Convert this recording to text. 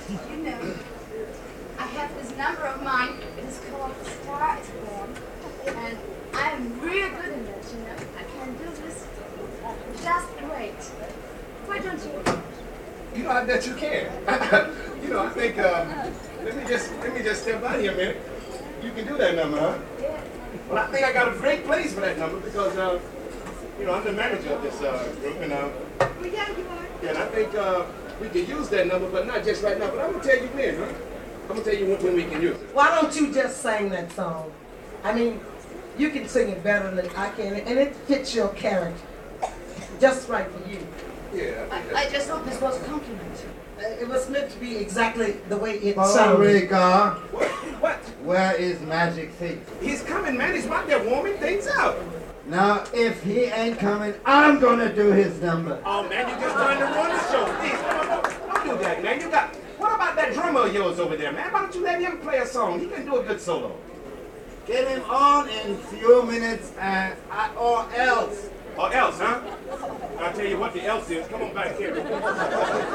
You know, I have this number of mine. It is called Star is Born. And I'm real good in it, you know. I can do this just great. Why don't you? You know, I bet you can. I think, let me just step out here a minute. You can do that number, huh? Yeah. Well, I think I got a great place for that number because, I'm the manager of this group, and, Well, yeah, you are. yeah, and I think we can use that number, but not just right now. But I'm going to tell you when, huh? I'm going to tell you when we can use it. Why don't you just sing that song? I mean, you can sing it better than I can, and it fits your character. Just right for you. Yeah. I just hope this was a compliment. It was meant to be exactly the way it sounded. Beauregard, What? where is Magic Feet? He's coming, man. He's out there warming things up. Now, if he ain't coming, I'm gonna do his number. Oh, man, you just trying to run the show. Please, come on, don't do that, man. What about that drummer of yours over there, man? Why don't you let him play a song? He can do a good solo. Get him on in few minutes or else. Or else, huh? I'll tell you what the else is. Come on back here.